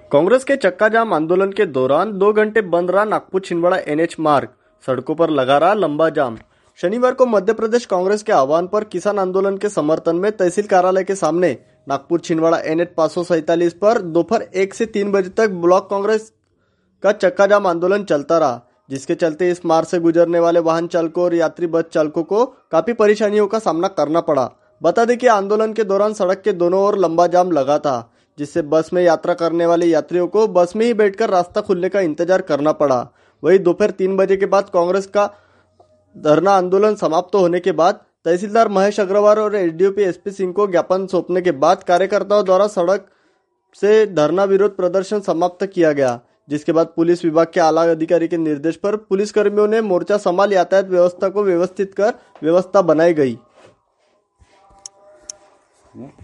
कांग्रेस के चक्का जाम आंदोलन के दौरान 2 घंटे बंद रहा नागपुर छिंदवाड़ा एनएच मार्ग, सड़कों पर लगा रहा लंबा जाम। शनिवार को मध्य प्रदेश कांग्रेस के आह्वान पर किसान आंदोलन के समर्थन में तहसील कार्यालय के सामने नागपुर छिंदवाड़ा एनएच 547 पर दोपहर 1 से 3 बजे तक ब्लॉक कांग्रेस का चक्का जाम आंदोलन चलता रहा, जिसके चलते इस मार्ग से गुजरने वाले वाहन चालकों और यात्री बस चालकों को काफी परेशानियों का सामना करना पड़ा। बता दें कि आंदोलन के दौरान सड़क के दोनों ओर लंबा जाम लगा था, जिससे बस में यात्रा करने वाले यात्रियों को बस में ही बैठकर रास्ता खुलने का इंतजार करना पड़ा। वहीं दोपहर 3 बजे के बाद कांग्रेस का धरना आंदोलन समाप्त होने के बाद तहसीलदार महेश अग्रवाल और एसडीओपी एसपी सिंह को ज्ञापन सौंपने के बाद कार्यकर्ताओं द्वारा सड़क से धरना विरोध प्रदर्शन समाप्त किया गया, जिसके बाद पुलिस विभाग के आला अधिकारी के निर्देश पर पुलिसकर्मियों ने मोर्चा संभाल यातायात व्यवस्था को व्यवस्थित कर व्यवस्था बनाई गई।